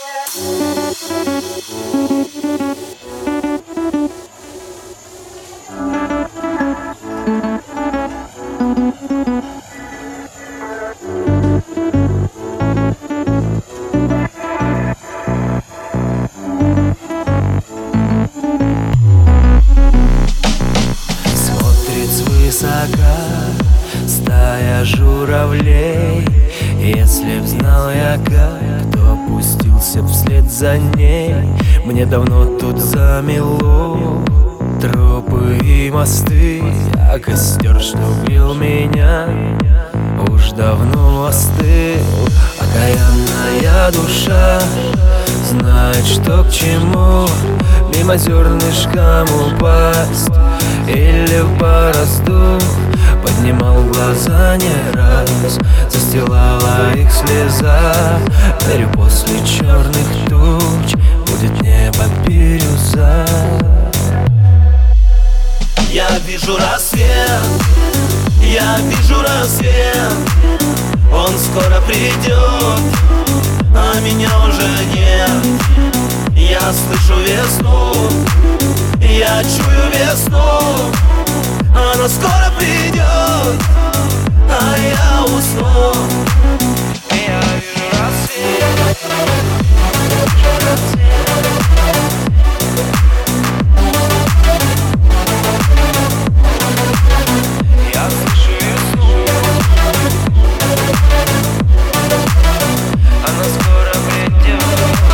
Свысока стая журавлей. Если б знал я, как, кто опустился вслед за ней. Мне давно тут замело тропы и мосты, а костер, что грел меня, уж давно остыл. Окаянная душа знает, что к чему, мимо зернышкам упасть или в борозду. Поднимал глаза не раз, застилала их слеза. Верю, после черных туч будет небо бирюза. Я вижу рассвет, я вижу рассвет. Он скоро придет, а меня уже нет. Я слышу весну, я чую весну. Она скоро придет, а я усну. Я вижу рассвет, вижу рассвет. Я слышу весну, она скоро придет.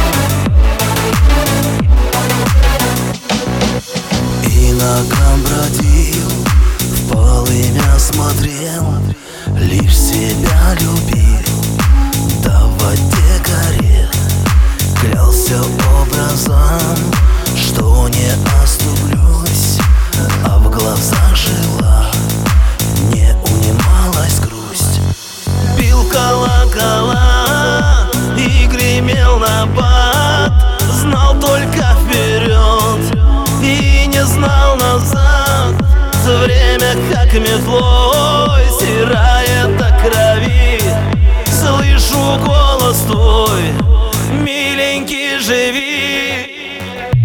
Иногда бродил, в полымя смотрел, лишь себя любил, да в воде горел. Клялся образом, что не оступлюсь, а в глазах жила, не унималась грусть. Бил колокола и гремел набат, знал только вперед и не знал назад. Время как метлой стирает до крови. Слышу голос твой, миленький, живи.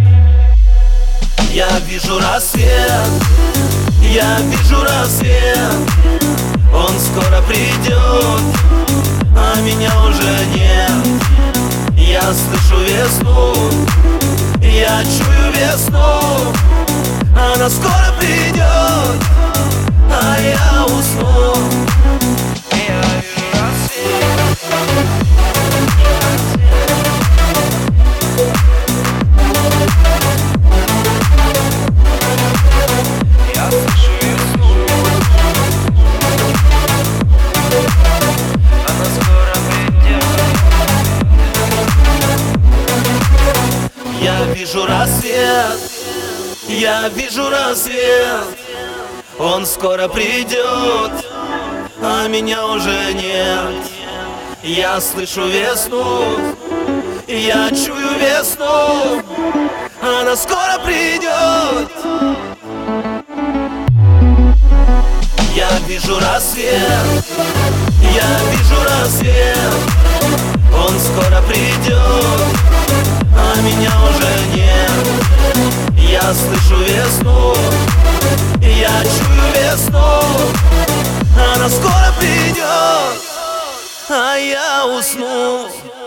Я вижу рассвет, я вижу рассвет. Он скоро придет, а меня уже нет. Я слышу весну, я чую весну. Она скоро придет, а я усну. Я вижу рассвет, я слышу весну. Она скоро придет. Я вижу рассвет, я вижу рассвет. Он скоро придет, а меня уже нет. Я слышу весну, я чую весну. Она скоро придет. Я вижу рассвет, я вижу рассвет. Он скоро придет, а меня уже нет. Я слышу весну, я чую весну. Она скоро придет, а я усну.